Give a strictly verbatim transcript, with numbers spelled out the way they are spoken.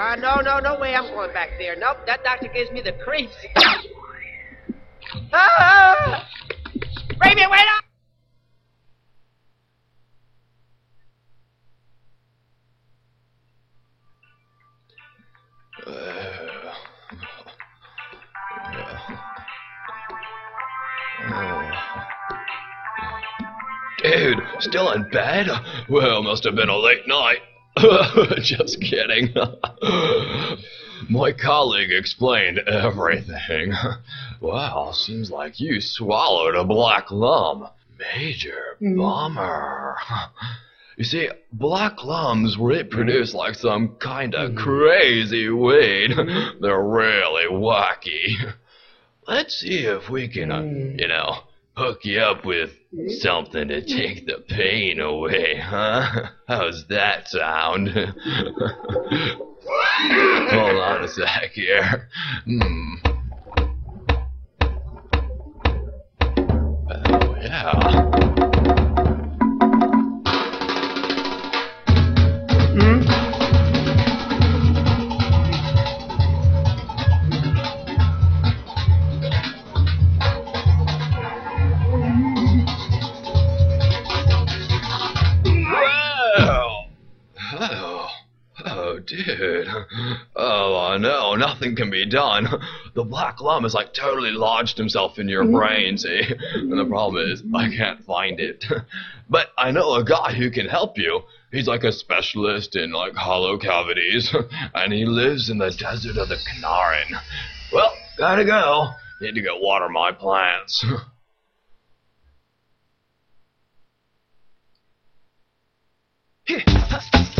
Uh, no, no, no way I'm going back there. Nope, that doctor gives me the creeps. Ah! Raven, wait up! Dude, still in bed? Well, must have been a late night. Just kidding. My colleague explained everything. Wow, seems like you swallowed a black lung. Major bummer. You see, black lungs reproduce like some kinda crazy weed. They're really wacky. Let's see if we can, uh, you know, hook you up with something to take the pain away, huh? How's that sound? Hold on a sec here. Hmm. Oh, yeah. Dude, oh no, nothing can be done. The black lung has like totally lodged himself in your brain, see? And the problem is, I can't find it. But I know a guy who can help you. He's like a specialist in like hollow cavities, and he lives in the desert of the Kanaran. Well, gotta go. Need to go water my plants. Here.